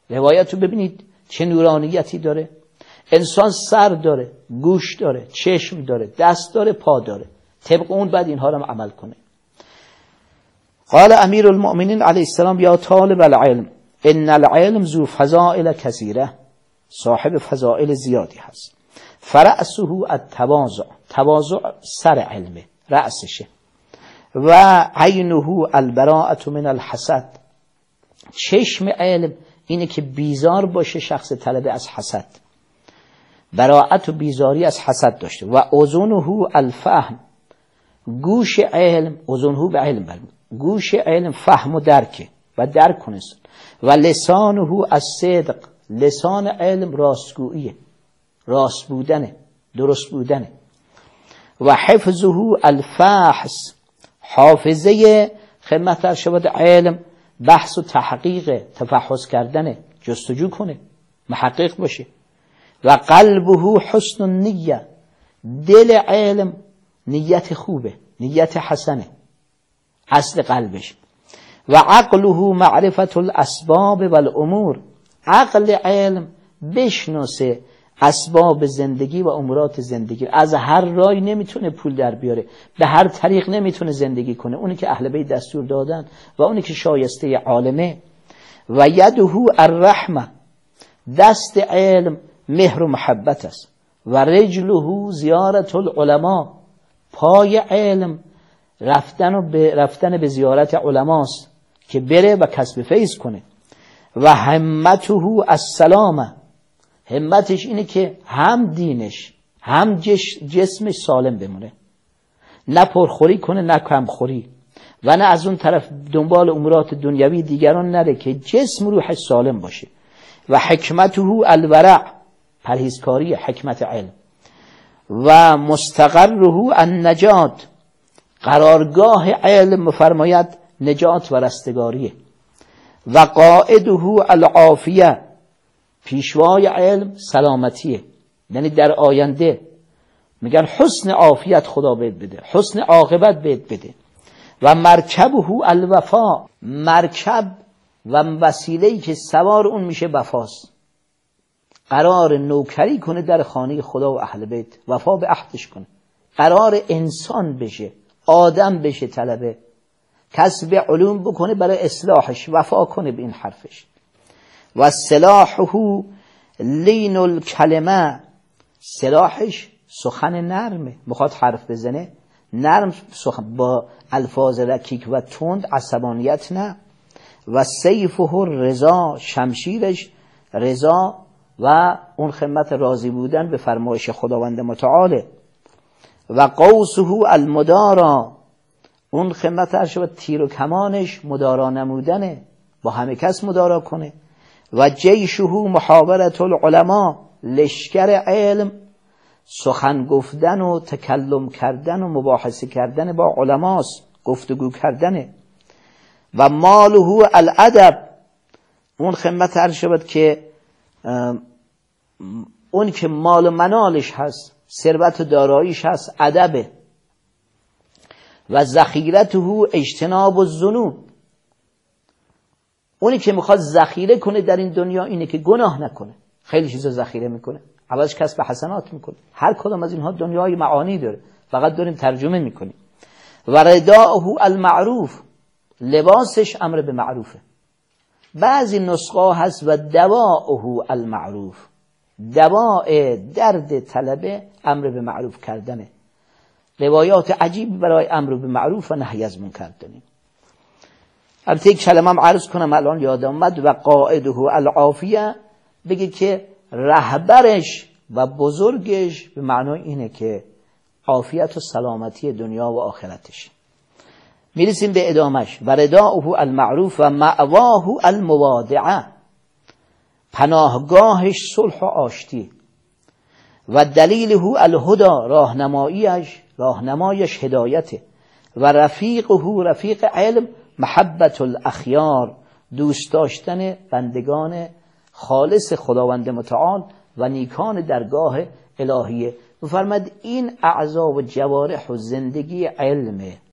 روایت رو ببینید چه نورانیتی داره. انسان سر داره، گوش داره، چشم داره، دست داره، پا داره، طبق اون بعد اینها رو عمل کنه. قال امیر المؤمنین علیه السلام یا طالب العلم ان العلم ذو فضائل کثیره، صاحب فضائل زیادی هست. فرأسه التواضع، تواضع سر علمه، رأسشه. و عینه البراءة من الحسد، چشم علم اینه که بیزار باشه شخص طلبه از حسد، براءت و بیزاری از حسد داشته. و اذنه الفهم، گوش علم، اذنه به علم برمید، گوش علم فهم و درکه و درک کنه. و لسانه الصدق، لسان علم راستگوییه، راست بودنه، درست بودنه. و حفظه الفحص، حافظه خدمت در شود علم بحث و تحقیق، تفحص کردنه، جستجو کنه، محقق باشه. و قلبه حسن النیه، دل علم نیت خوبه، نیت حسنه، اصل قلبش. و عقله معرفت الاسباب والامور، عقل علم بشناسه اسباب زندگی و امورات زندگی. از هر رای نمیتونه پول در بیاره، به هر طریق نمیتونه زندگی کنه، اونی که اهل بیت دستور دادن و اونی که شایسته عالمه. و یده الرحمه، دست علم مهر و محبت است. و رجله زیارت العلماء، پای علم رفتن به زیارت علماست که بره و کسب فیض کنه. و همته السلامه، همتش اینه که هم دینش هم جسمش سالم بمونه، نه پرخوری کنه نه کمخوری، و نه از اون طرف دنبال امورات دنیوی دیگران نره، که جسم روحش سالم باشه. و حکمته الورع، پرهیزکاری، حکمت علم. و مستقره النجات، قرارگاه علم مفرماید نجات و رستگاریه. و قائده العافیه، پیشوای علم سلامتیه، یعنی در آینده میگن حسن عافیت خدا بهت بده، حسن عاقبت بهت بده. و مرکبه الوفا، مرکب و وسیله‌ای که سوار اون میشه وفاست، قرار نوکری کنه در خانه خدا و اهل بیت، وفا به عهدش کنه، قرار انسان بشه، آدم بشه، طلبه کسب علوم بکنه برای اصلاحش، وفا کنه به این حرفش. و سلاحه لین الکلمه، سلاحش سخن نرمه، میخواد حرف بزنه نرم سخن، با الفاظ رکیک و تند، عصبانیت نه. و سیفه رضا، شمشیرش رضا و اون خدمت راضی بودن به فرمایش خداوند متعال. و قوسه المدارا، اون خدمت ارشد تیر و کمانش مدارا نمودنه، با همه کس مدارا کنه. و جیشه محاورت العلماء، لشکر علم سخن گفتن و تکلم کردن و مباحثه کردن با علماست، گفتگو کردنه. و ماله الادب، اون خدمت ارشد که اون که مال و منالش هست، ثروت و داراییش هست، ادبه. و ذخیرته اجتناب الذنوب، اونی که میخواد ذخیره کنه در این دنیا اینه که گناه نکنه، خیلی چیزا ذخیره میکنه، عوضش کسب حسنات میکنه. هر کدام از اینها دنیای معانی داره، فقط داریم ترجمه میکنیم. و رداءه المعروف، لباسش امر به معروفه. بعضی نسخه هست و دواءه المعروف، دواء درد طلبه امر به معروف کردنه. روایات عجیب برای امر به معروف و نهی از منکر داریم. البته یک کلمه هم عرض کنم الان یادم اومد. و قائده العافیه، بگه که رهبرش و بزرگش به معنای اینه که عافیت و سلامتی دنیا و آخرتش. میرسیم به ادامش. و رداؤه المعروف و مأواه الموادعه، پناهگاهش صلح و آشتی. و دلیله الهدى، راهنمایش هدایته. و رفیقه، رفیق علم محبت الاخیار، دوست داشتن بندگان خالص خداوند متعال و نیکان درگاه الهیه. بفرماد این اعضا و جوارح و زندگی علمه،